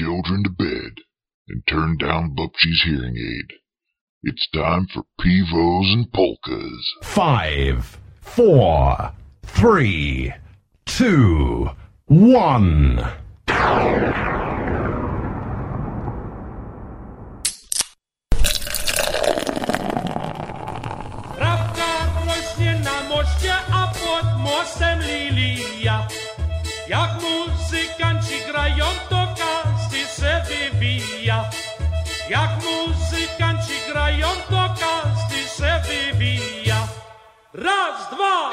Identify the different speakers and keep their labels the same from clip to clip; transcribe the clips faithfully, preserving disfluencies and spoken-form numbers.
Speaker 1: children to bed and turn down Bubshy's hearing aid. It's time for Pivos and Polkas.
Speaker 2: Five, four, three, two, one.
Speaker 3: Mostem lilia. Jak muzykanci grają, to każdy se wywija. Jak muzykanci grają, to każdy se wywija. Raz, dwa.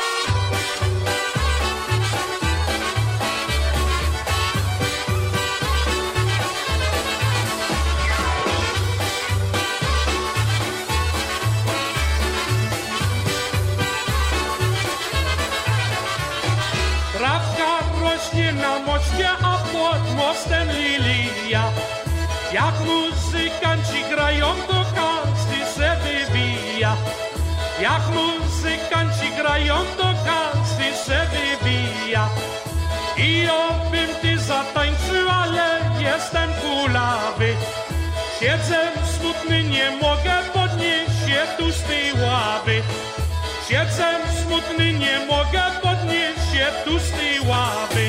Speaker 3: Trawka rośnie na moście, a pod mostem lilia. Jak muzykanci grają, to każdy se wywija. Jak muzykanci grają, to każdy se wywija. I obym ty zatańczył, ale jestem kulawy. Siedzę smutny, nie mogę podnieść się tu z tej ławy. Siedzę smutny, nie mogę podnieść się tu z tej ławy.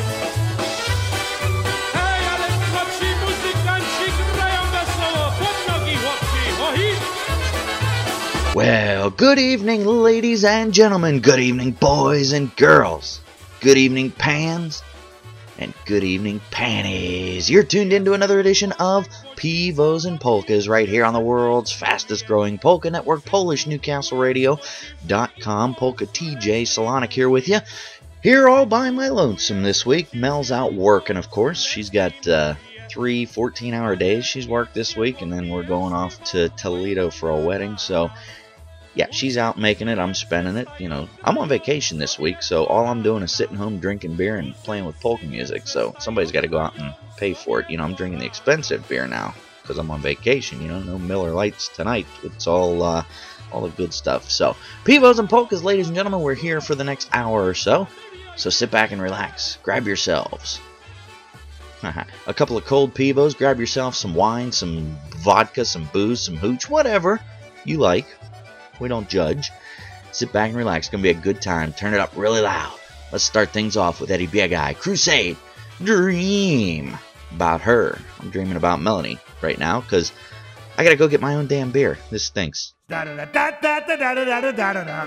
Speaker 3: Hej, ale chłopcy muzykanci grają wesoło, pod nogi chłopcy, ohi!
Speaker 4: Well, good evening, ladies and gentlemen. Good evening, boys and girls. Good evening, pans. And good evening, panties. You're tuned into another edition of Pivos and Polkas right here on the world's fastest growing polka network, Polish Newcastle Radio dot com. Polka T J Salonik here with you. Here all by my lonesome this week. Mel's out working, of course. She's got uh, three fourteen-hour days she's worked this week, and then we're going off to Toledo for a wedding, so... yeah, she's out making it, I'm spending it, you know. I'm on vacation this week, so all I'm doing is sitting home drinking beer and playing with polka music, so somebody's got to go out and pay for it. You know, I'm drinking the expensive beer now, because I'm on vacation, you know, no Miller Lights tonight. It's all, uh, all the good stuff. So, Pivos and Polkas, ladies and gentlemen, we're here for the next hour or so, so sit back and relax. Grab yourselves a couple of cold Pivos, grab yourself some wine, some vodka, some booze, some hooch, whatever you like. We don't judge. Sit back and relax. It's going to be a good time. Turn it up really loud. Let's start things off with Eddie Biegai. Crusade. Dream. About her. I'm dreaming about Melanie right now because I got to go get my own damn beer. This stinks.
Speaker 5: Da da da da da da da da da da da.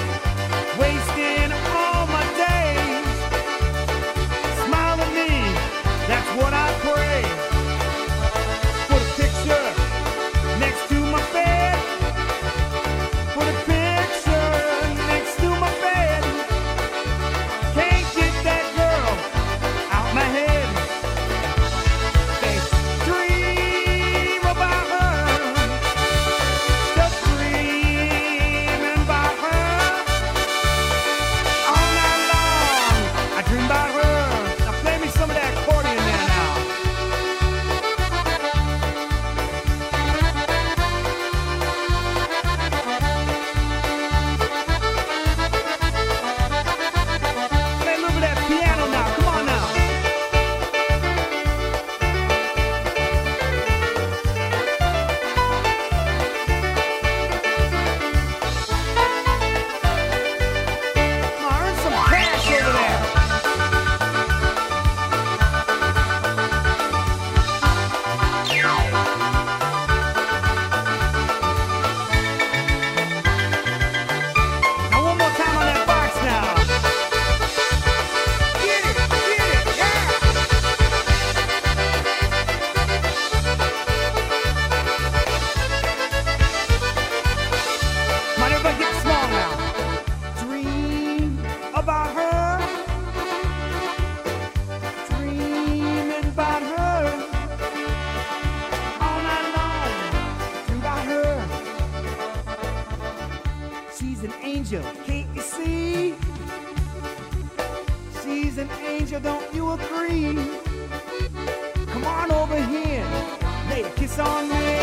Speaker 6: Wasting all my days. Smile at me.
Speaker 5: She's an angel, can't you see? She's an angel, don't you agree? Come on over here, lay a kiss on me.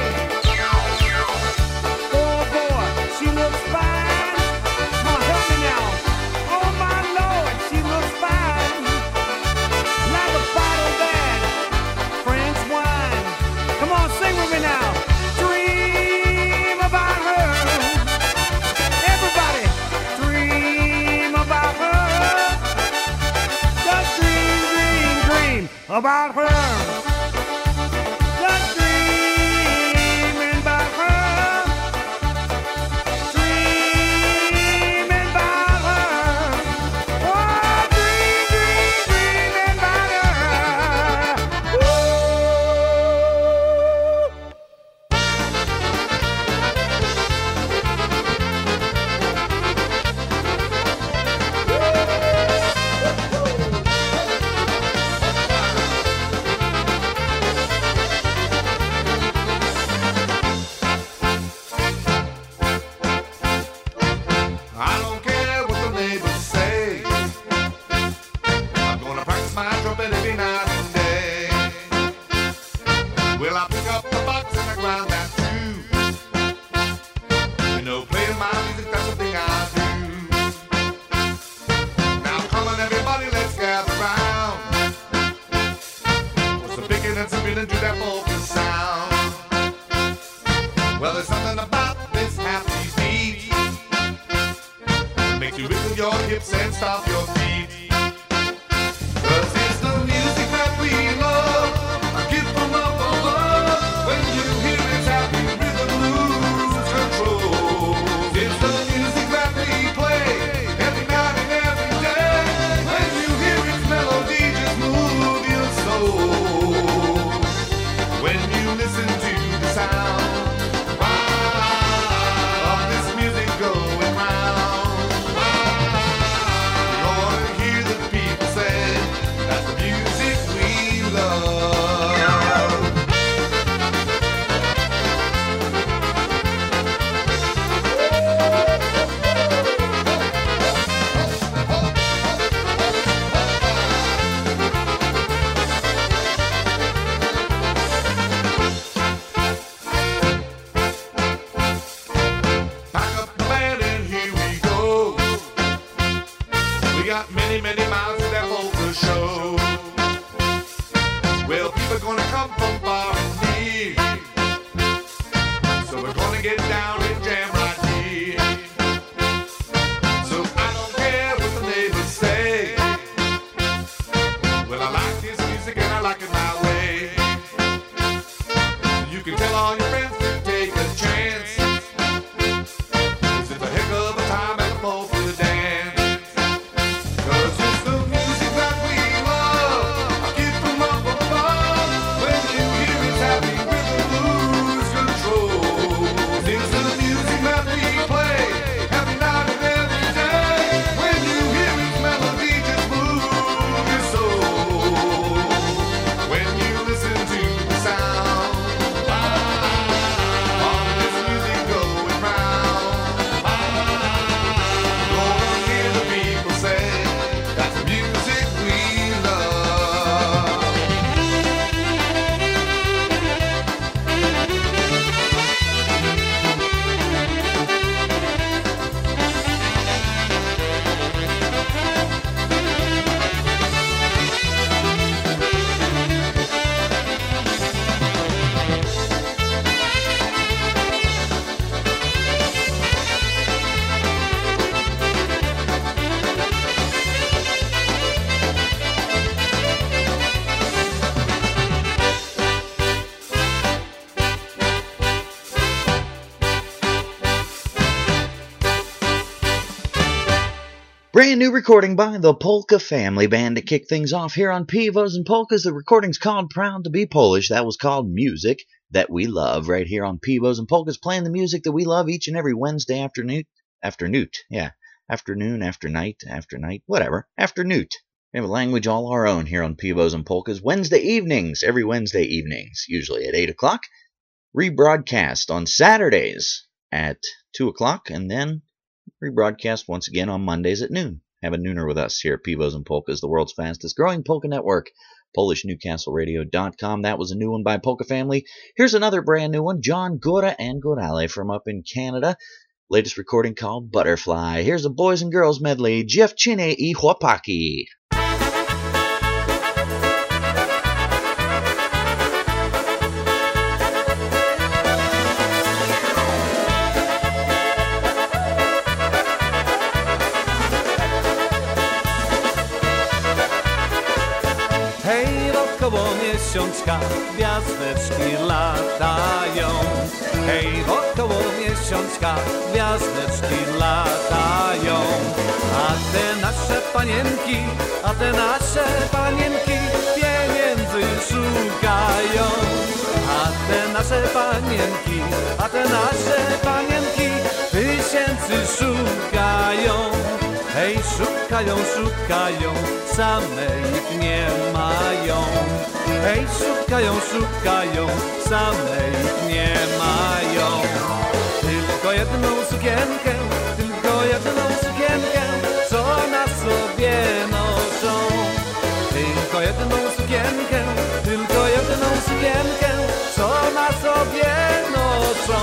Speaker 5: Oh boy, she looks fine. Come on, help me now. Oh my Lord, she looks fine. Like a bottle that French wine. Come on, sing with me now. Dream about her. Everybody, dream about her. Just dream, dream, dream about her. Just dreaming about her. Dreaming about her. Oh, dream, dream, dreaming about her. Woo!
Speaker 6: I don't care what the neighbors say. I'm gonna practice my trumpet every night and day. Well, I pick up the box and I grind that too. You know, playing my music, that's the thing I do. Now come on everybody, let's gather round. Put some picking and some feeling to that polka sound. Well, there's something about this happy beat. Makes you wiggle your hips and stomp your feet. 'Cause it's the music that we love, a gift from up above. When you hear its happy rhythm, lose control. It's the music that we play every night and every day. When you hear its melody, just move your soul. When you listen to the sound of this music going round, you're gonna hear the people say that's the music we love. Pack up the band and here we go. We got many, many miles to that polka show. Well, people gonna come from far and near, so we're gonna get down and jam right here. So I don't care what the neighbors say. Well, I like this music and I like it my way. You can tell all your friends to take a chance. It's a heck of a time at the polka dance. 'Cause it's the music that we love, a gift from up above. When you hear its happy rhythm, lose control. It's the music that we play every night and every day. When you hear its melody, just move your soul. When you listen to the sound of this music going round, you're gonna hear the people say that's the music we love.
Speaker 4: Brand new recording by the Polka Family Band to kick things off here on Pivos and Polkas. The recording's called Proud to Be Polish. That was called Music That We Love right here on Pivos and Polkas, playing the music that we love each and every Wednesday afternoon. Afternoon, yeah. Afternoon, after night, after night, whatever. Afternoon. We have a language all our own here on Pivos and Polkas. Wednesday evenings, every Wednesday evenings, usually at eight o'clock. Rebroadcast on Saturdays at two o'clock, and then rebroadcast once again on Mondays at noon. Have a nooner with us here at Pivos and Polkas, the world's fastest growing polka network. Polish Newcastle Radio dot com. That was a new one by Polka Family. Here's another brand new one, John Góra and Górale from up in Canada. Latest recording called Butterfly. Here's a boys and girls medley, Dziewczyny I Chłopaki.
Speaker 7: Koło miesiączka gwiazdeczki latają. Hej, wokoło miesiączka gwiazdeczki latają. A te nasze panienki, a te nasze panienki pieniędzy szukają. A te nasze panienki, a te nasze panienki tysięcy szukają. Hej, szukają, szukają, same ich nie mają. Hej, szukają, szukają, same ich nie mają. Tylko jedną sukienkę, tylko jedną sukienkę, co na sobie noszą. Tylko jedną sukienkę, tylko jedną sukienkę, co na sobie noszą.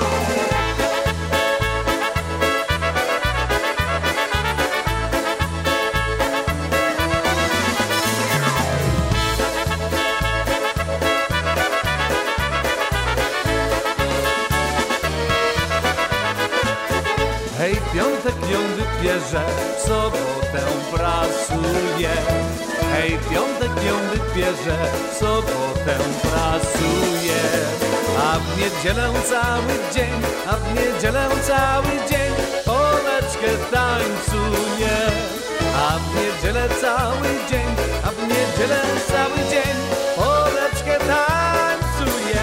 Speaker 7: Hej, w piątek ją wybierze, w sobotę prasuje. Hej, w piątek ją wybierze, w sobotę prasuje. A w niedzielę cały dzień, a w niedzielę cały dzień Poleczkę tańcuje. A w niedzielę cały dzień, a w niedzielę cały dzień Poleczkę tańcuje.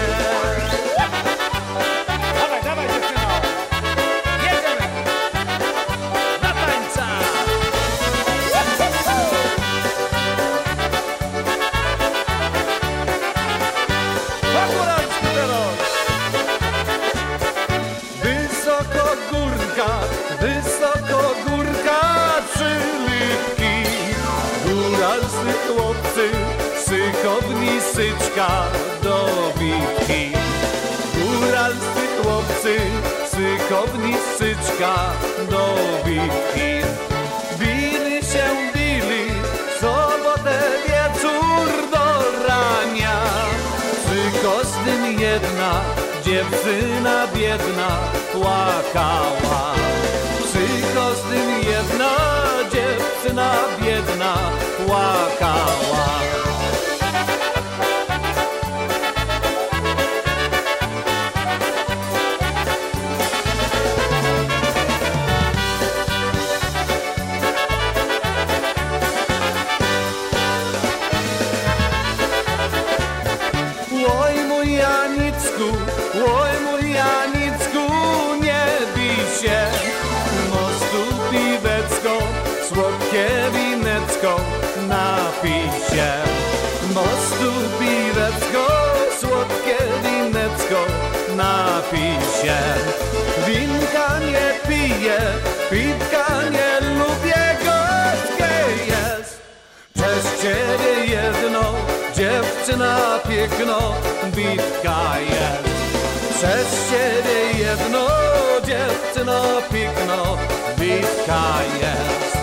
Speaker 7: Dawaj, dawaj dziewczyno! Jedziemy! Na tańca! Pogóralski teraz! Wysoko górka, wysoko górka, przylipki. Góralscy chłopcy, szykowni syczka do bitki. Góralscy chłopcy, szykowni syczka do bitki. Bili się, bili, w sobotę wieczór do rania. Przy Kosztym jedna dziewczyna biedna płakała. Przy Kosztym jedna dziewczyna biedna płakała. Oj mój Janicku, oj mój Janicku, nie bij się. Mostu piwecko, słodkie winecko, napij się. Mostu piwecko, słodkie winecko, napij się. Winka nie piję, piwka nie lubię, gorzkie jest. Przez ciebie jedno, dziewczyna piękno, bitka jest. Przez ciebie jedno, dziewczyno piękno, bitka jest.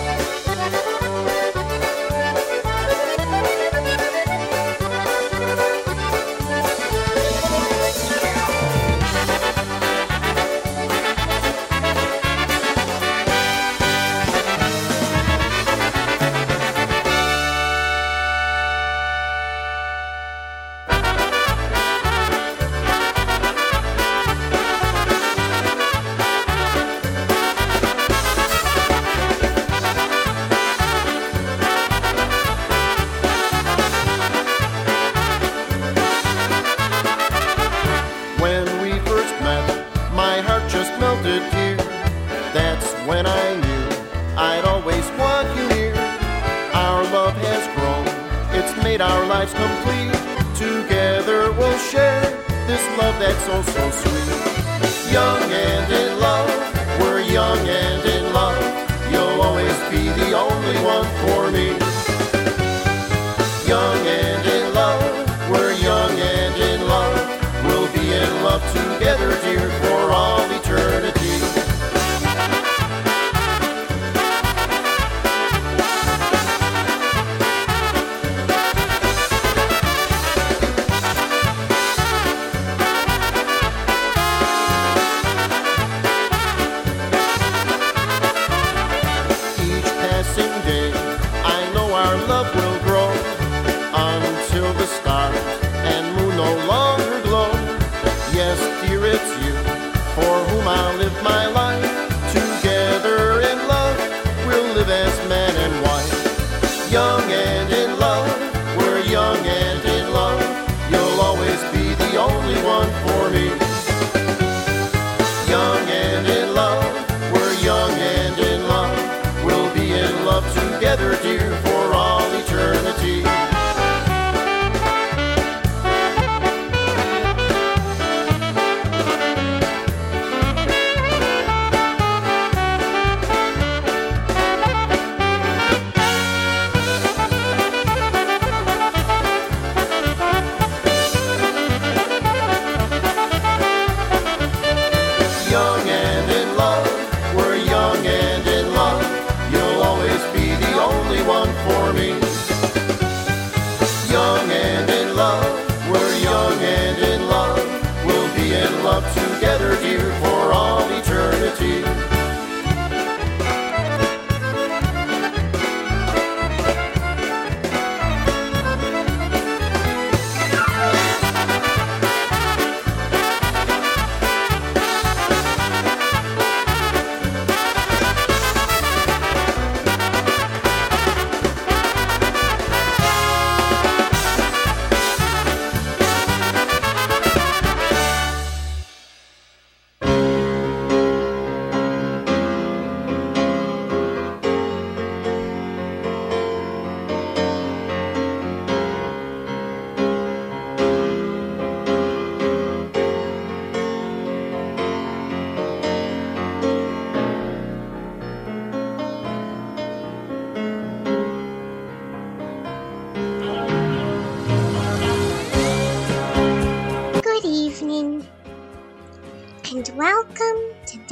Speaker 8: When we first met, my heart just melted here. That's when I knew I'd always want you near. Our love has grown, it's made our lives complete. Together we'll share this love that's so, so sweet. Young and in love, we're young and in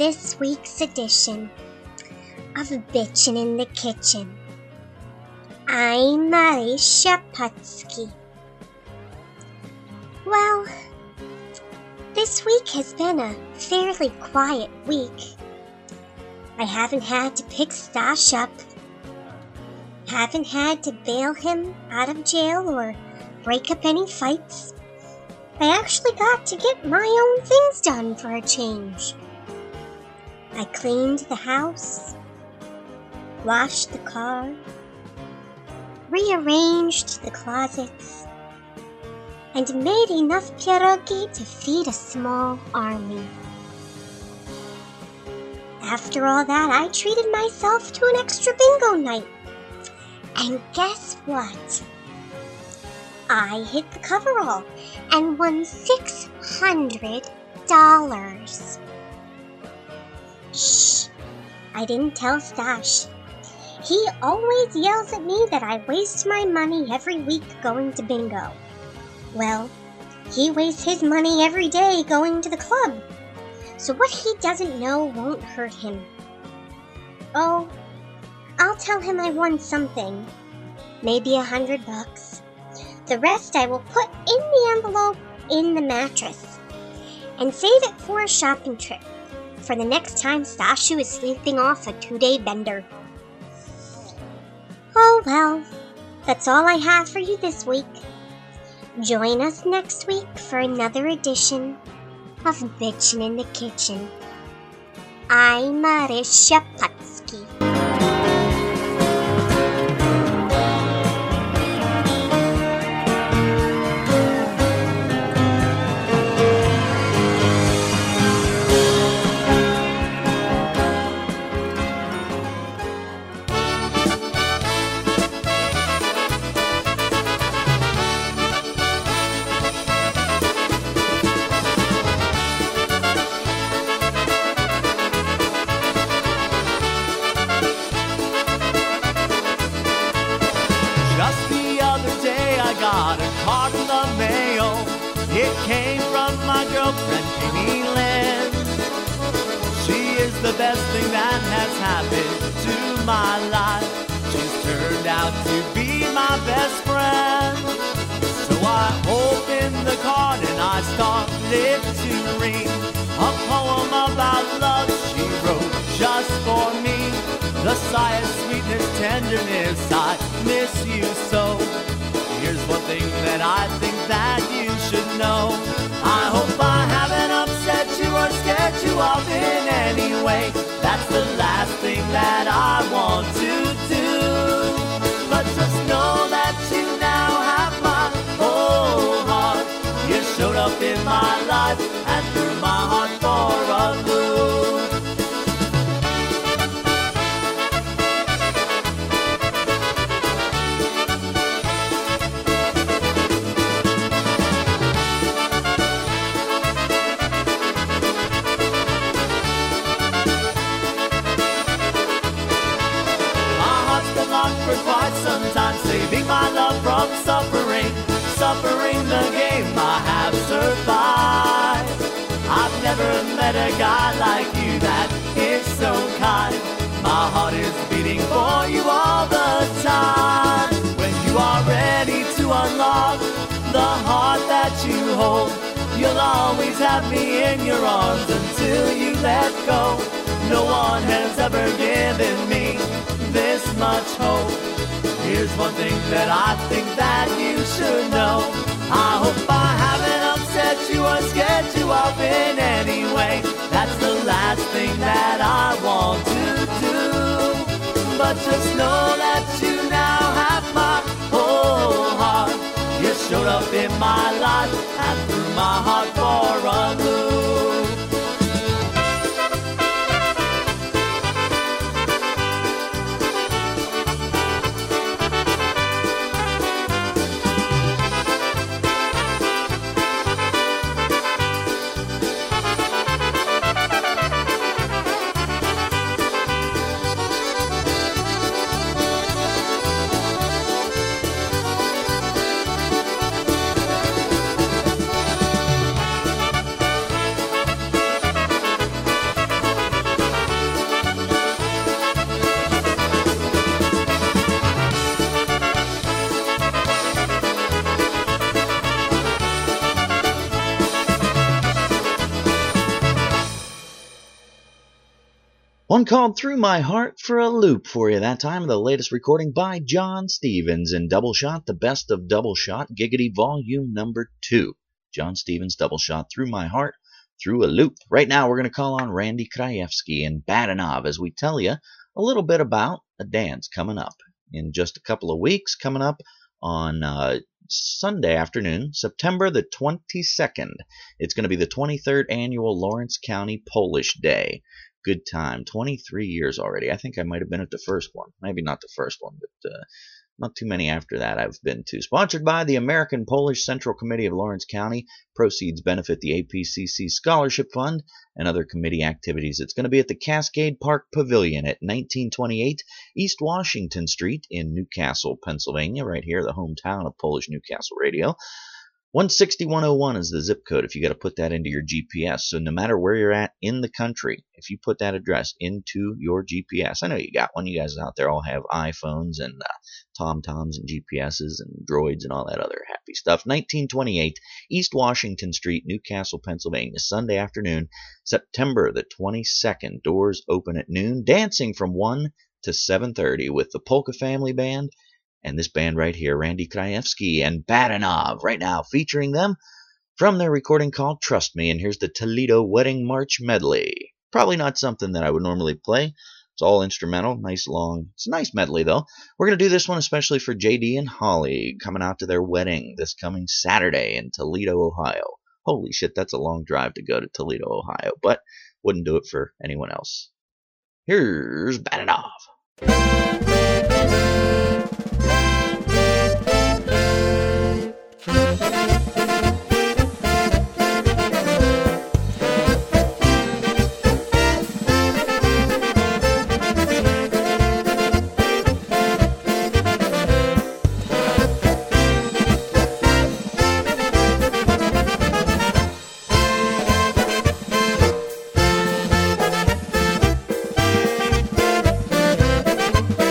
Speaker 9: this week's edition of Bitchin' in the Kitchen. I'm Marisha Putsky. Well, this week has been a fairly quiet week. I haven't had to pick Stash up, haven't had to bail him out of jail or break up any fights. I actually got to get my own things done for a change. I cleaned the house, washed the car, rearranged the closets, and made enough pierogi to feed a small army. After all that, I treated myself to an extra bingo night. And guess what? I hit the coverall and won six hundred dollars. Shh, I didn't tell Stash. He always yells at me that I waste my money every week going to bingo. Well, he wastes his money every day going to the club. So what he doesn't know won't hurt him. Oh, I'll tell him I won something. Maybe a hundred bucks. The rest I will put in the envelope in the mattress and save it for a shopping trip for the next time Stashu is sleeping off a two-day bender. Oh well, that's all I have for you this week. Join us next week for another edition of Bitchin' in the Kitchen. I'm Marisha Putsky.
Speaker 7: Just the other day I got a card in the mail. It came from my girlfriend, Amy Lynn. She is the best thing that has happened to my life. She's turned out to be my best friend. So I open the card and I start it to read a poem about love she wrote just for me. The sigh of sweetness, tenderness, I miss you so. Here's one thing that I think that you should know. I hope I haven't upset you or scared you off in any way. That's the last thing that I want to do. But just know that you now have my whole heart. You showed up in my life and threw my heart for a loop. For quite some time, saving my love from suffering, suffering the game I have survived. I've never met a guy like you that is so kind. My heart is beating for you all the time. When you are ready to unlock the heart that you hold, you'll always have me in your arms until you let go. No one has ever given me this much hope. Here's one thing that I think that you should know. I hope I haven't upset you or scared you off in any way. That's the last thing that I want to do. But just know that you now have my whole heart. You showed up in my life and threw my heart for a loop.
Speaker 4: One called Through My Heart for a loop for you that time, the latest recording by John Stevens in Double Shot, the best of Double Shot, Giggity Volume Number two. John Stevens, Double Shot, Through My Heart, Through a Loop. Right now we're going to call on Randy Krajewski and Badenov as we tell you a little bit about a dance coming up in just a couple of weeks, coming up on uh, Sunday afternoon, September the twenty-second. It's going to be the twenty-third annual Lawrence County Polish Day. Good time. twenty-three years already. I think I might have been at the first one. Maybe not the first one, but uh, not too many after that I've been to. Sponsored by the American Polish Central Committee of Lawrence County. Proceeds benefit the A P C C Scholarship Fund and other committee activities. It's going to be at the Cascade Park Pavilion at nineteen twenty-eight East Washington Street in Newcastle, Pennsylvania, right here, the hometown of Polish Newcastle Radio. one sixty one oh one is the zip code if you got to put that into your G P S. So no matter where you're at in the country, if you put that address into your G P S, I know you got one. You guys out there all have iPhones and uh, TomToms and G P S's and droids and all that other happy stuff. nineteen twenty-eight East Washington Street, Newcastle, Pennsylvania, Sunday afternoon, September the twenty-second. Doors open at noon. Dancing from one to seven thirty with the Polka Family Band. And this band right here, Randy Krajewski and Badenov, right now featuring them from their recording called Trust Me. And here's the Toledo Wedding March Medley. Probably not something that I would normally play. It's all instrumental, nice long. It's a nice medley though. We're going to do this one especially for J D and Holly coming out to their wedding this coming Saturday in Toledo, Ohio. Holy shit, that's a long drive to go to Toledo, Ohio, but wouldn't do it for anyone else. Here's Badenov.
Speaker 10: Thank you.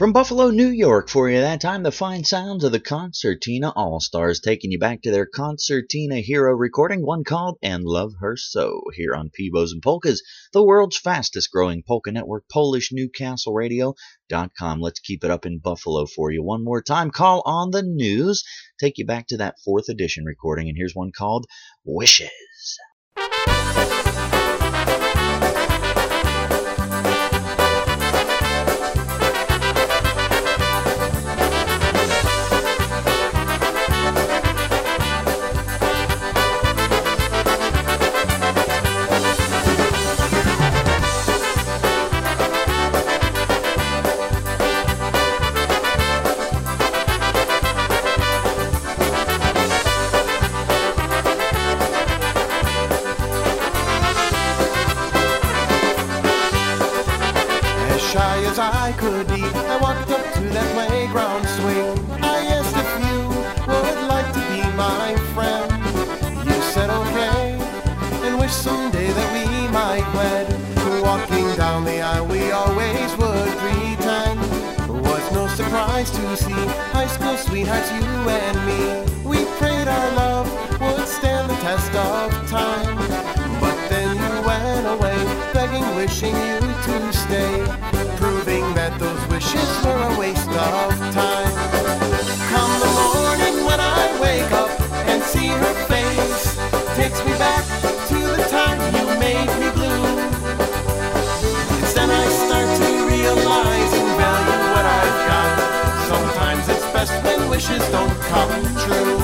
Speaker 4: From Buffalo, New York for you that time, the fine sounds of the Concertina All-Stars taking you back to their Concertina Hero recording, one called And Love Her So, here on Pivos and Polkas, the world's fastest growing polka network, Polish Newcastle Radio dot com. Let's keep it up in Buffalo for you one more time. Call on the news, take you back to that fourth edition recording, and here's one called Wishes.
Speaker 8: I could be. I walked up to that playground swing. I asked if you would like to be my friend. You said okay, and wished someday that we might wed. Walking down the aisle we always would pretend. Was no surprise to see high school sweethearts, you and me. We prayed our love would stand the test of time. But then you went away, begging, wishing you to stay, proving that those wishes were a waste of time. Come the morning when I wake up and see her face, takes me back to the time you made me blue. It's then I start to realize and value what I've got. Sometimes it's best when wishes don't come true.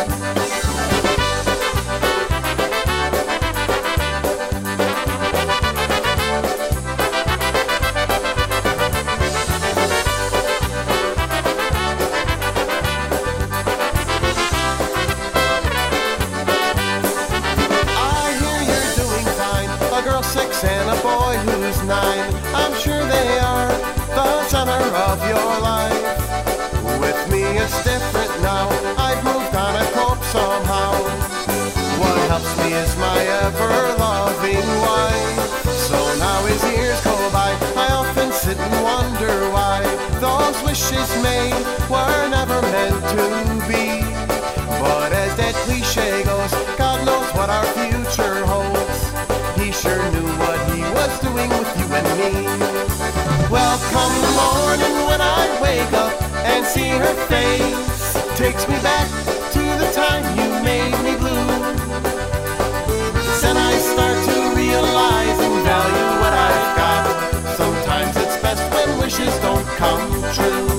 Speaker 8: And a boy who's nine, I'm sure they are the center of your life. With me it's different now, I've moved on, I cope somehow. What helps me is my ever-loving wife. So now as years go by, I often sit and wonder why those wishes made were never meant to be. But as that cliche goes, God knows what our future holds. He sure knew what he was doing with you and me. Well, come the morning when I wake up and see her face, takes me back to the time you made me blue. Then I start to realize and value what I've got. Sometimes it's best when wishes don't come true.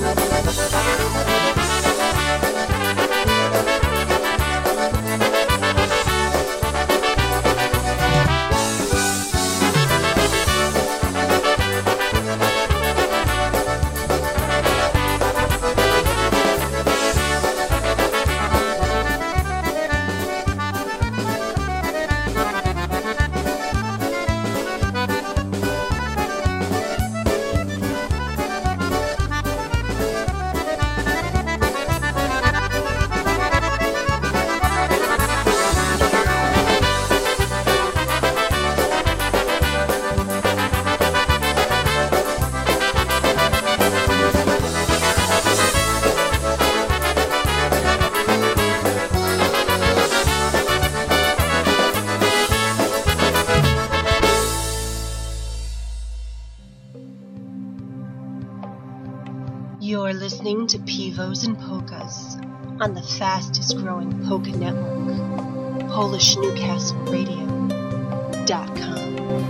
Speaker 11: You're listening to Pivos and Polkas on the fastest growing polka network, Polish Newcastle Radio dot com.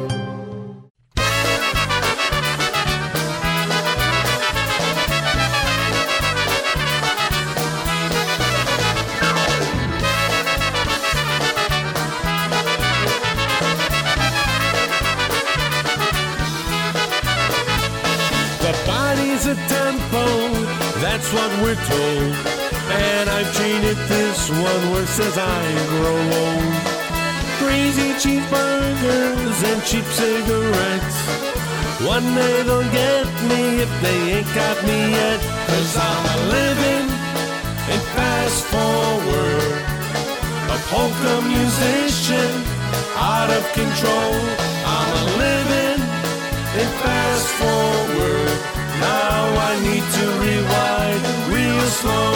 Speaker 3: A tempo, that's what we're told. And I've cheated this one where it says I grow old. Crazy cheeseburgers and cheap cigarettes, one day they'll get me if they ain't got me yet. Cause I'm a living in fast forward, a polka musician out of control. I'm a living in fast forward,
Speaker 7: Now I need to rewind real slow.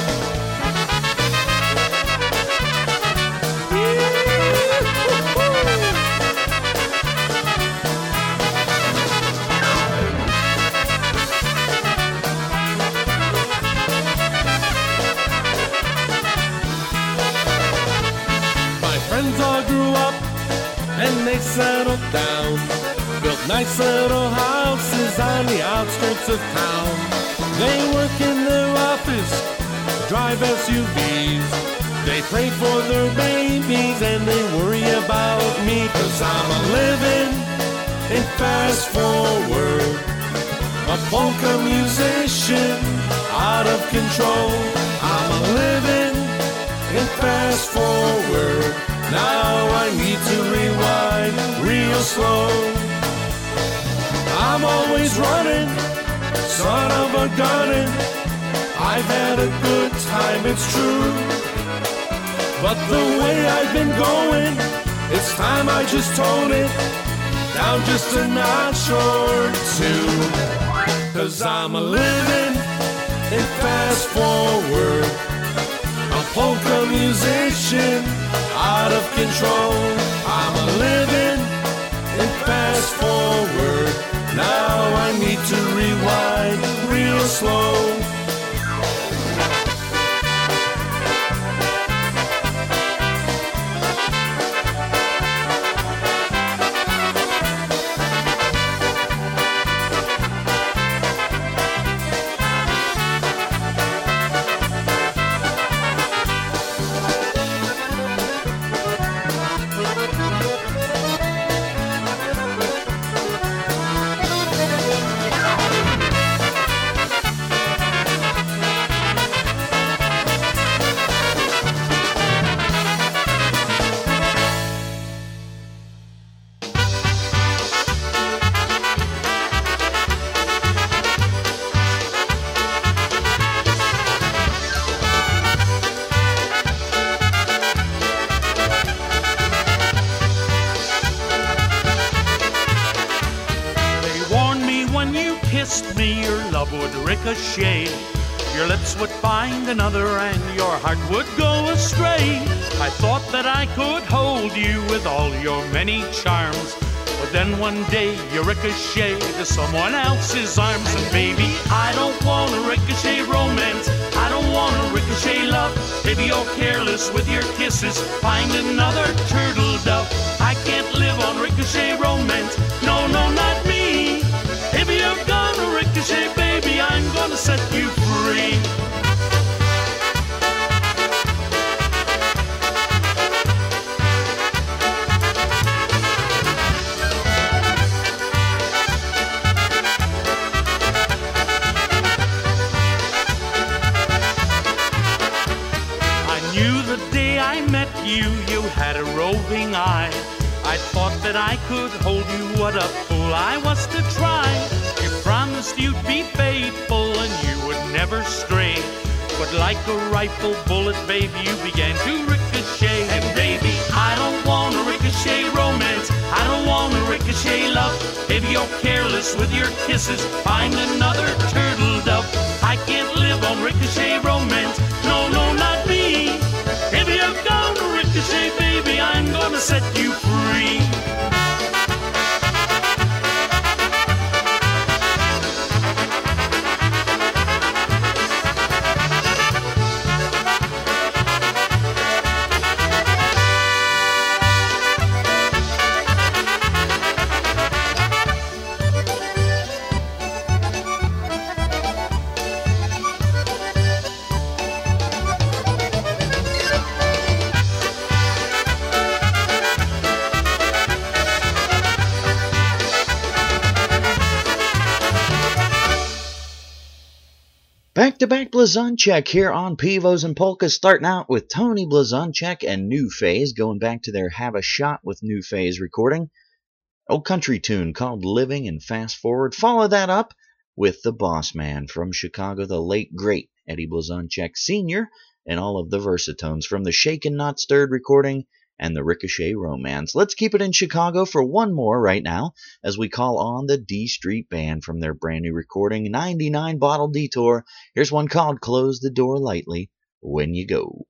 Speaker 7: Friends all grew up and they settled down, built nice little houses on the outskirts of town. They work in their office, drive S U Vs. They pray for their babies and they worry about me, 'cause I'm a living in fast forward, a polka musician out of control. I'm a living in fast forward. Now I need to rewind real slow. I'm always running, son of a gunnin'. I've had a good time, it's true. But the way I've been going, it's time I just tone it down just a notch or two. 'Cause I'm a living in fast forward, a polka musician out of control. I'm a living in fast forward. Now I need to rewind real slow.
Speaker 3: Me, your love would ricochet, your lips would find another and your heart would go astray. I thought that I could hold you with all your many charms, but then one day you ricochet to someone else's arms. And baby, I don't want a ricochet romance, I don't want a ricochet love. Baby, you're careless with your kisses, find another turtle dove. I can't live on ricochet romance, no, no, not me. If you're gonna ricochet, baby, I'm gonna set you free. I knew the day I met you, you had a roving eye. I thought that I could hold you, what a fool I was to try. You promised you'd be faithful and you would never stray. But like a rifle bullet, baby, you began to ricochet. And baby, I don't want a ricochet romance, I don't want a ricochet love. If you're careless with your kisses, find another turtle dove. I can't live on ricochet romance, no, no, not me. If you're gonna ricochet, baby, I'm gonna set you free.
Speaker 4: Back-to-back Blazonczyk here on Pivos and Polkas, starting out with Tony Blazonczyk and New Phase, going back to their Have a Shot with New Phase recording. Old country tune called Living in Fast Forward. Follow that up with The Boss Man from Chicago, the late great Eddie Blazonczyk Senior, and all of the Versatones from the Shaken Not Stirred recording and the Ricochet Romance. Let's keep it in Chicago for one more right now as we call on the D Street Band from their brand new recording, ninety-nine Bottle Detour. Here's one called Close the Door Lightly When You Go.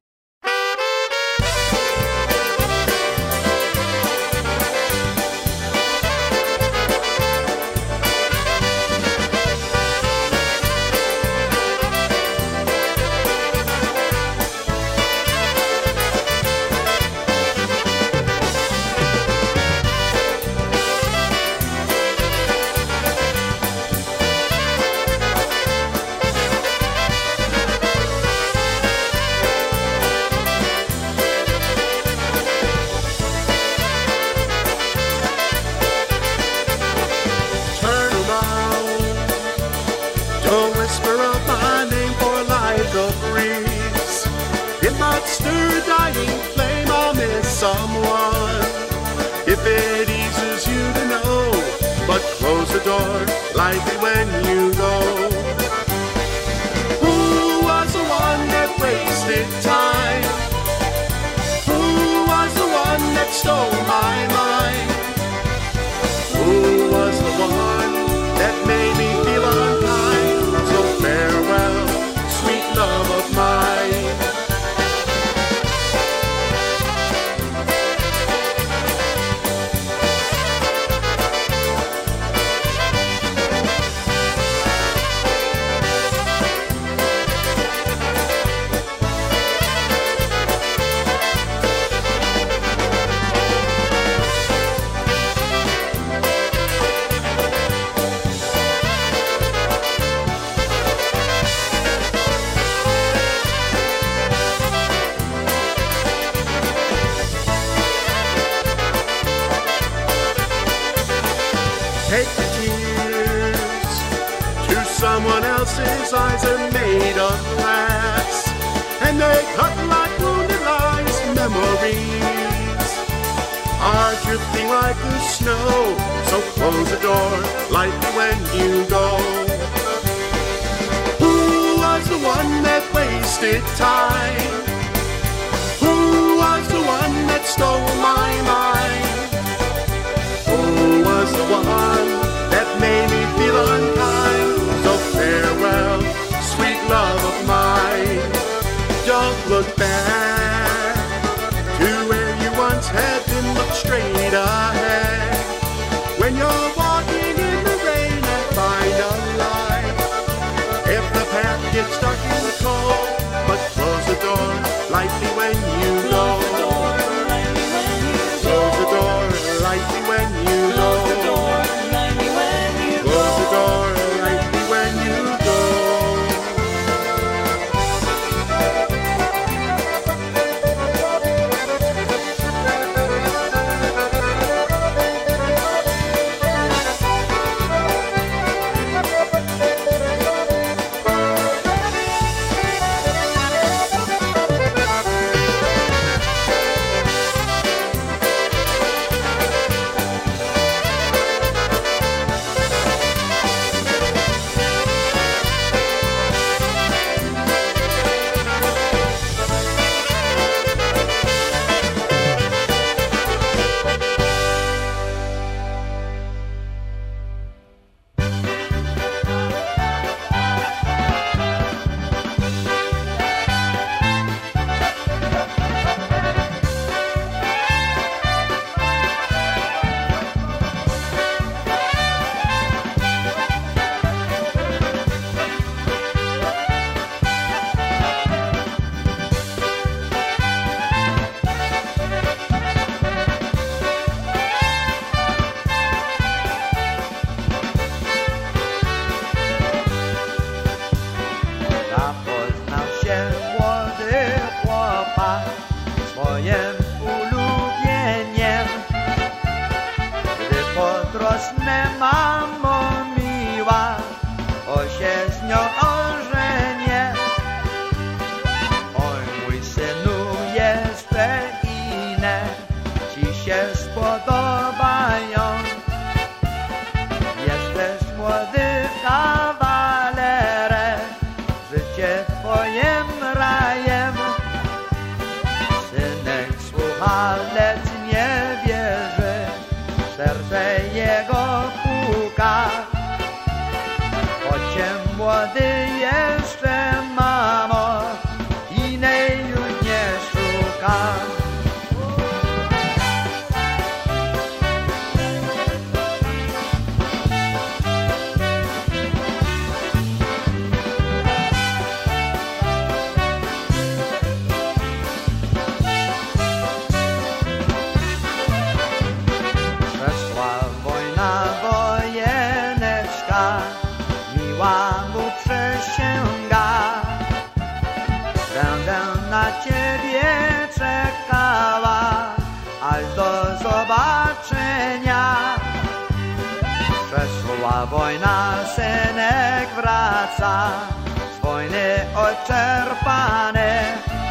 Speaker 12: Stir a dying flame, I'll miss someone. If it eases you to know, but close the door lightly when you go. Who was the one that wasted time? Who was the one that stole my mind? Who was the one that made me feel unkind? So farewell, sweet love of mine. Take the tears to someone else's eyes are made of glass, and they cut like wounded lies. Memories are drifting like the snow, so close the door lightly when you go. Who was the one that wasted time? Who was the one that stole my mind? Who was the one that made me feel unkind? So farewell, sweet love of mine. Don't look back to where you once had been, look straight ahead. When you're walking in the rain and find a light, if the path gets dark and cold, but close the door lightly when you go. Close the door lightly when you go. Close the door lightly when you go. Close the door lightly when you go.
Speaker 13: Hallelujah. aż do zobaczenia. Przeszła wojna, synek wraca, z wojny odczerpany.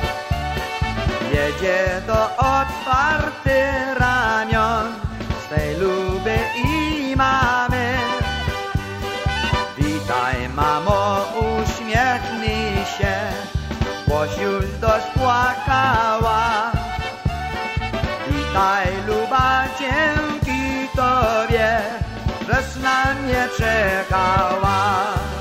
Speaker 13: Jedzie do otwartych ramion swej luby i mamy. Witaj, mamo, uśmiechnij się, boś już dość płakała. Witaj, luba, dzięki tobie, żeś na mnie czekała.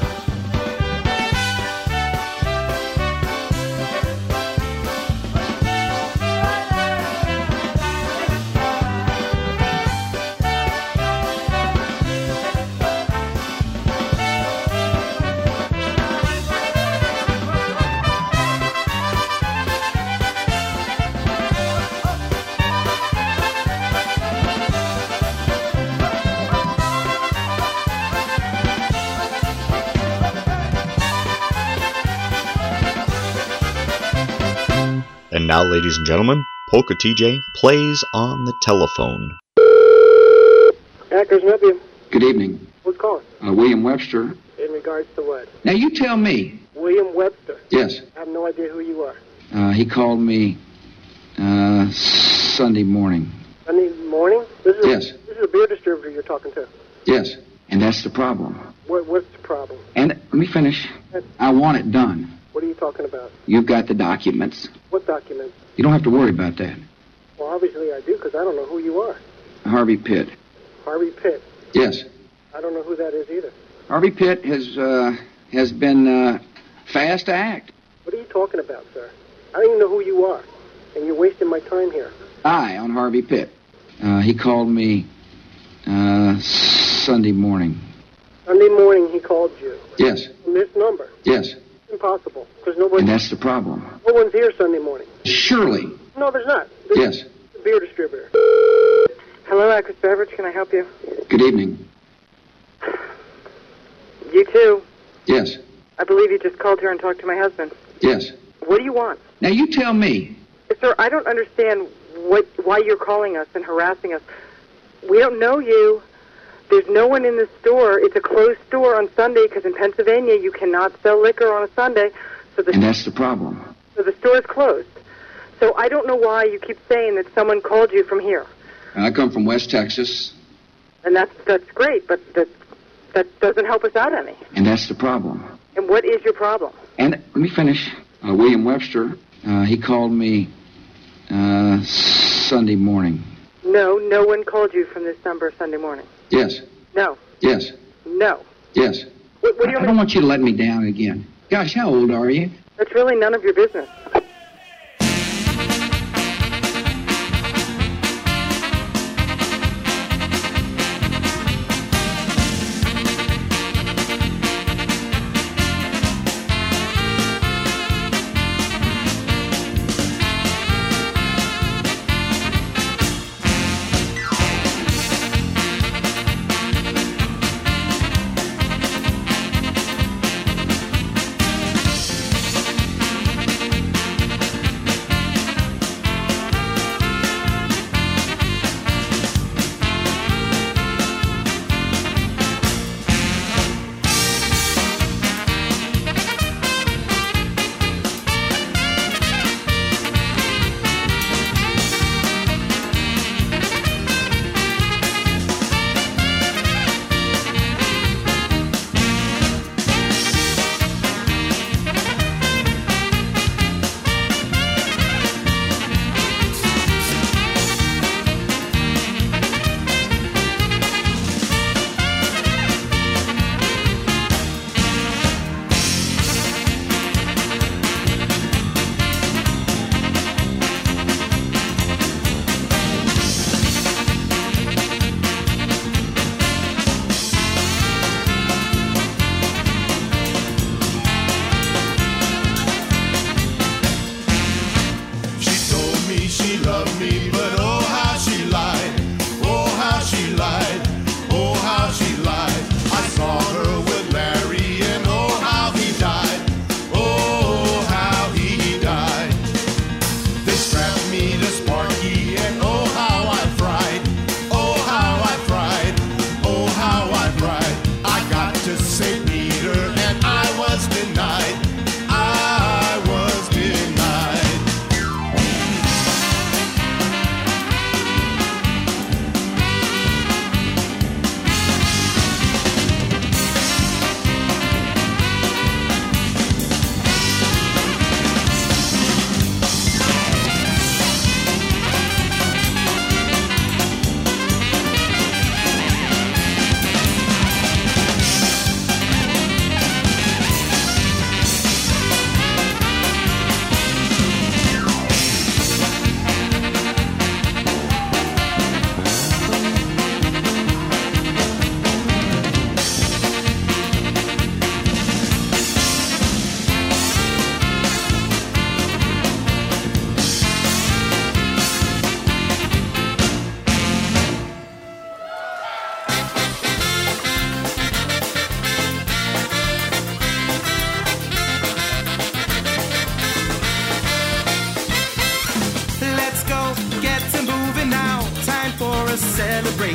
Speaker 4: And now, ladies and gentlemen, Polka T J plays on the telephone.
Speaker 14: Hackers, help you.
Speaker 15: Good evening.
Speaker 14: Who's calling?
Speaker 15: Uh, William Webster.
Speaker 14: In regards to what?
Speaker 15: Now, you tell me.
Speaker 14: William Webster.
Speaker 15: Yes.
Speaker 14: I have no idea who you are.
Speaker 15: Uh, he called me uh, Sunday morning.
Speaker 14: Sunday morning? This is
Speaker 15: Yes.
Speaker 14: A, this is a beer distributor you're talking to.
Speaker 15: Yes. And that's the problem.
Speaker 14: What, what's the problem?
Speaker 15: And let me finish. I want it done.
Speaker 14: What are you talking about?
Speaker 15: You've got the documents.
Speaker 14: What documents?
Speaker 15: You don't have to worry about that.
Speaker 14: Well, obviously I do, because I don't know who you are.
Speaker 15: Harvey Pitt.
Speaker 14: Harvey Pitt.
Speaker 15: Yes.
Speaker 14: I don't know who that is either.
Speaker 15: Harvey Pitt has uh, has been uh, fast to act.
Speaker 14: What are you talking about, sir? I don't even know who you are, and you're wasting my time here.
Speaker 15: I on Harvey Pitt. Uh, he called me uh, Sunday morning.
Speaker 14: Sunday morning he called you.
Speaker 15: Yes.
Speaker 14: From this number.
Speaker 15: Yes.
Speaker 14: Impossible, because nobody...
Speaker 15: And that's the problem.
Speaker 14: No one's here Sunday morning.
Speaker 15: Surely.
Speaker 14: No, there's not. There's
Speaker 15: Yes.
Speaker 14: a beer distributor. Hello, Acris Beverage. Can I help you?
Speaker 15: Good evening.
Speaker 14: You too.
Speaker 15: Yes.
Speaker 14: I believe you just called here and talked to my husband.
Speaker 15: Yes.
Speaker 14: What do you want?
Speaker 15: Now, you tell me.
Speaker 14: Sir, I don't understand what why you're calling us and harassing us. We don't know you. There's no one in the store. It's a closed store on Sunday because in Pennsylvania you cannot sell liquor on a Sunday. So the,
Speaker 15: And that's the problem.
Speaker 14: so the store is closed. So I don't know why you keep saying that someone called you from here.
Speaker 15: I come from West Texas,
Speaker 14: And that's that's great, but that that doesn't help us out any.
Speaker 15: and that's the problem.
Speaker 14: And what is your problem?
Speaker 15: And let me finish. Uh, William Webster, uh, he called me uh, Sunday morning.
Speaker 14: No, no one called you from this number Sunday morning.
Speaker 15: Yes.
Speaker 14: No,
Speaker 15: Yes.
Speaker 14: no.
Speaker 15: Yes.
Speaker 14: What, what do you
Speaker 15: I
Speaker 14: want
Speaker 15: don't
Speaker 14: me
Speaker 15: want you to let me down again. Gosh, how old are you?
Speaker 14: That's really none of your business.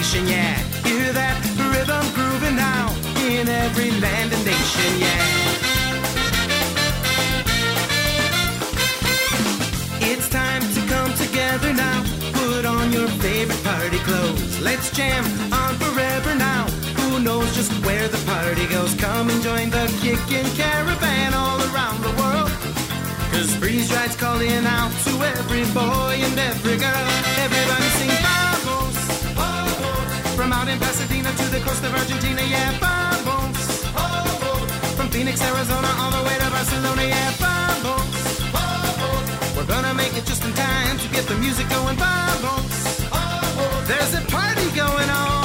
Speaker 16: sensation, yeah. Hear that rhythm grooving now in every land and nation, yeah. It's time to come together now. Put on your favorite party clothes. Let's jam on forever now. Who knows just where the party goes? Come and join the kickin' caravan all around the world. Cause Breeze Ride's calling out to every boy and every girl. Everybody sing vamos, vamos. From out in Pasadena to the coast of Argentina, yeah, vamos, vamos. From Phoenix, Arizona, all the way to Barcelona, yeah, vamos, vamos. We're gonna make it just in time to get the music going, vamos, vamos. There's a party going on.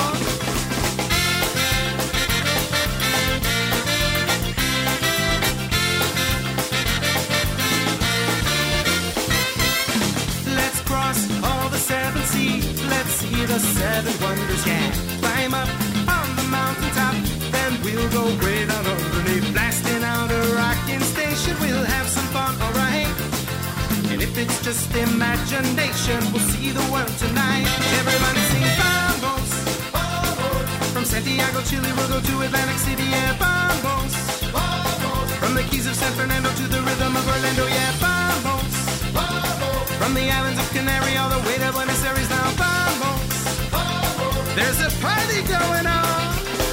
Speaker 16: All the seven seas, let's see the seven wonders, yeah. Climb up on the mountaintop, then we'll go way down underneath. Blasting out a rocking station, we'll have some fun, alright. And if it's just imagination, we'll see the world tonight. Everybody sing vamos, vamos. From Santiago, Chile, we'll go to Atlantic City, yeah, vamos, vamos. From the Keys of San Fernando to the rhythm of Orlando, yeah, vamos, vamos. From the islands of Canary all the way to Buenos Aires, now vamos, vamos. There's a party going on.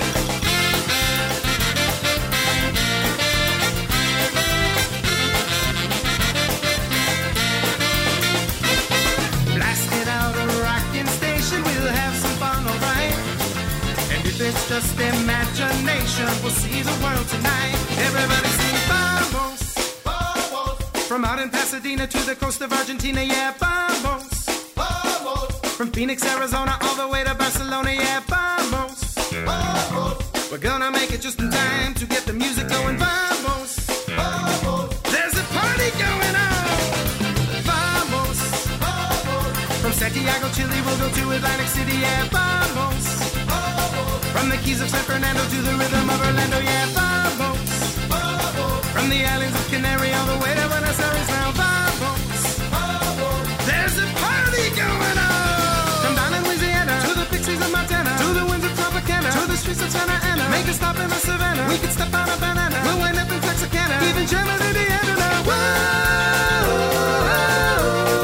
Speaker 16: Blasted out a rocking station, we'll have some fun, alright. And if it's just imagination, we'll see the world tonight. Everybody sing vamos. From out in Pasadena to the coast of Argentina, yeah, vamos, vamos. From Phoenix, Arizona, all the way to Barcelona, yeah, vamos, vamos. We're gonna make it just in time to get the music going, vamos, vamos. There's a party going on, vamos, vamos. From Santiago, Chile, we'll go to Atlantic City, yeah, vamos, vamos. From the Keys of San Fernando to the rhythm of Orlando, yeah, vamos. From the islands of Canary all the way to Buenos Aires, now vamos, vamos. There's a party going on. From down in Louisiana to the Pixies of Montana, to the winds of Tropicana, to the streets of Santa Ana. Make a stop in the Savannah, we can step on a banana. We'll wind up in Texarkana, even German Indiana now. Whoa, whoa, whoa.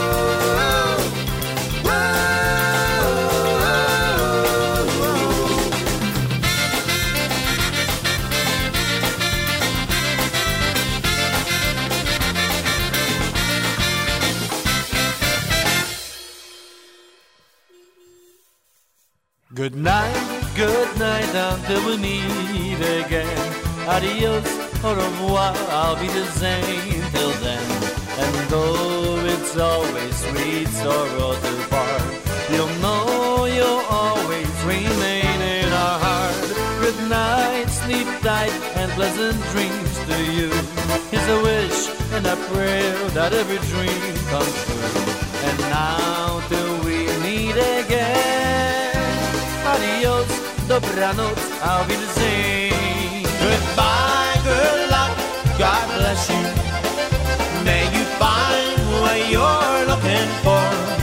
Speaker 7: Good night, good night, until we meet again. Adios, au revoir, I'll be the same till then. And though it's always sweet sorrow to part, you'll know you'll always remain in our heart. Good night, sleep tight, and pleasant dreams to you. Here's a wish and a prayer that every dream comes true. And now till we meet again, adios, dobranoc, I'll be the same. Goodbye, good luck, God bless you. May you find what you're looking for.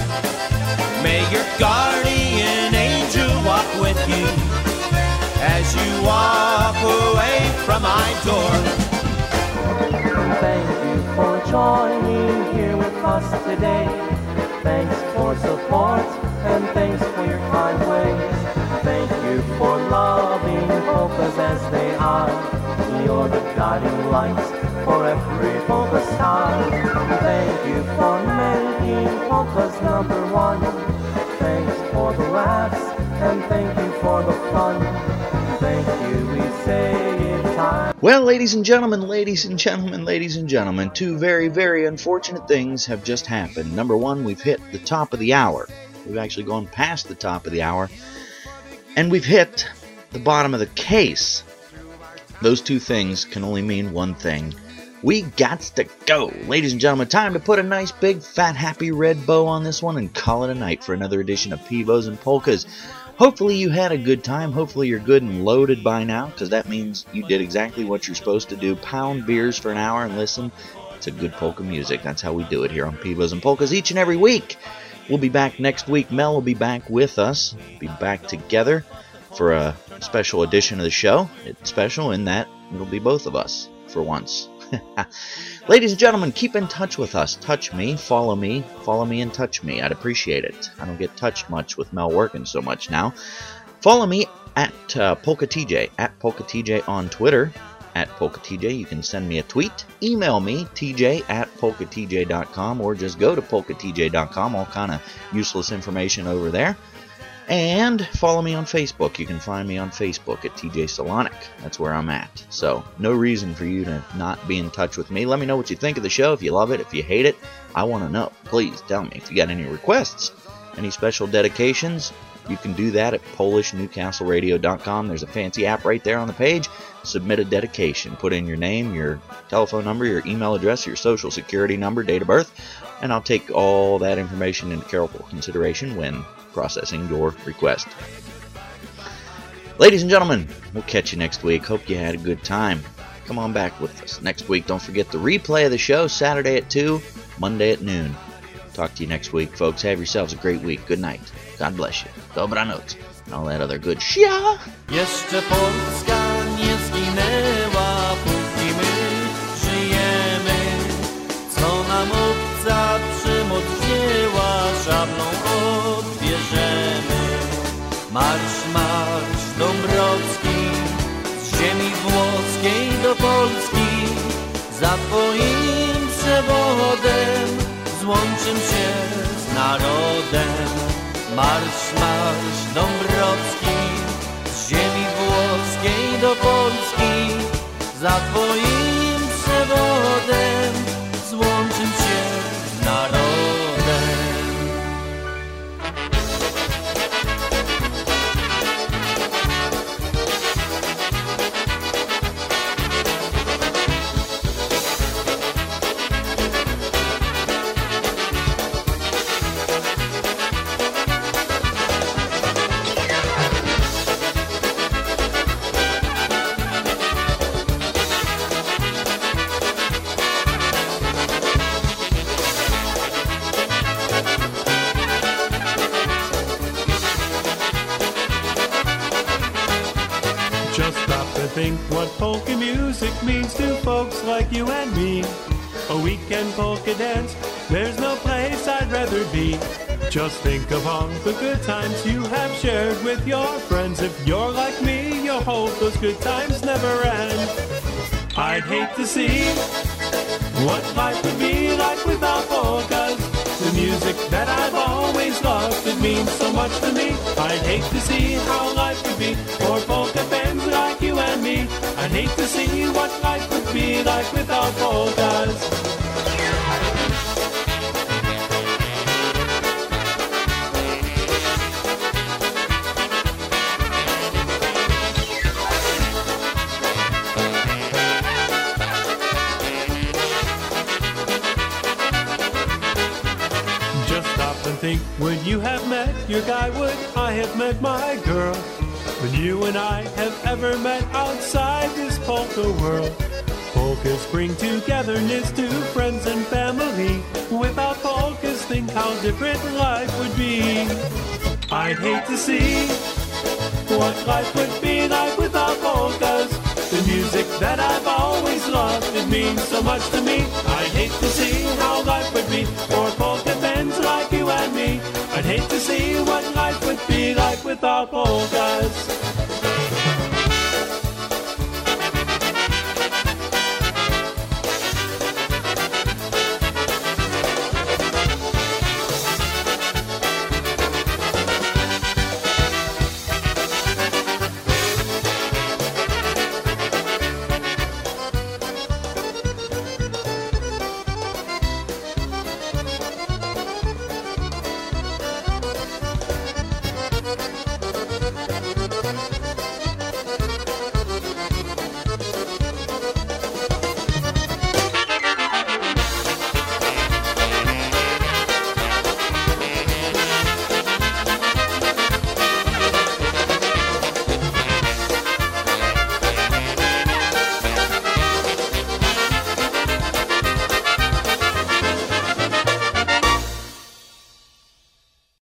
Speaker 7: May your guardian angel walk with you as you walk away from my door.
Speaker 17: Thank you for joining here with us today. Thanks for support and thanks for your kind ways. Thank you for loving polkas as they are. You're the guiding lights for every polka star. Thank you for making polkas number one. Thanks for the laughs and thank you for the fun. Thank you, we say in time.
Speaker 4: Well, ladies and gentlemen, ladies and gentlemen, ladies and gentlemen, two very, very unfortunate things have just happened. Number one, we've hit the top of the hour. We've actually gone past the top of the hour. And we've hit the bottom of the case. Those two things can only mean one thing. We gots to go. Ladies and gentlemen, time to put a nice big fat happy red bow on this one and call it a night for another edition of Pivos and Polkas. Hopefully you had a good time. Hopefully you're good and loaded by now, because that means you did exactly what you're supposed to do. Pound beers for an hour and listen to good polka music. That's how we do it here on Pivos and Polkas each and every week. We'll be back next week. Mel will be back with us. Be back together for a special edition of the show. It's special in that it'll be both of us for once. Ladies and gentlemen, keep in touch with us. Touch me, follow me, follow me and touch me. I'd appreciate it. I don't get touched much with Mel working so much now. Follow me at uh, Polka T J, at Polka T J on Twitter, at Polka T J. You can send me a tweet, email me, T J at polka T J dot com, or just go to polka T J dot com. All kind of useless information over there. And follow me on Facebook. You can find me on Facebook at T J Solonic. That's where I'm at. So, no reason for you to not be in touch with me. Let me know what you think of the show. If you love it, if you hate it, I want to know. Please tell me. If you got any requests, any special dedications, you can do that at Polish Newcastle Radio dot com. There's a fancy app right there on the page. Submit a dedication. Put in your name, your telephone number, your email address, your social security number, date of birth, and I'll take all that information into careful consideration when processing your request. Ladies and gentlemen, we'll catch you next week. Hope you had a good time. Come on back with us next week. Don't forget the replay of the show, Saturday at two, Monday at noon. Talk to you next week, folks. Have yourselves a great week. Good night. God bless you. Dobranoc. And all that other good shit.
Speaker 7: Jeszcze Polska nie zginęła, póki my żyjemy. Co nam obca przymoc wzięła, szablą odbierzemy. Marsz, marsz Dąbrowski, z ziemi włoskiej do Polski. Za twoim przewodem złączym się z narodem. Marsz, marsz Dąbrowski, z ziemi włoskiej do Polski. Za twoim przewodem złączym się z narodem.
Speaker 3: Think what polka music means to folks like you and me. A weekend polka dance, there's no place I'd rather be. Just think of all the good times you have shared with your friends. If you're like me, you'll hope those good times never end. I'd hate to see what life would be like without polkas. The music that I've always loved, it means so much to me. I'd hate to see how life would be for polka fans like you and me. I'd hate to see what life would be like without polkas. Think, would you have met your guy? Would I have met my girl? Would you and I have ever met outside this polka world? Polkas bring togetherness to friends and family. Without polkas, think how different life would be. I'd hate to see what life would be like without polkas. The music that I've always loved, it means so much to me. I'd hate to see how life would be for polka fans like you and me. I'd hate to see what life would be like without polkas.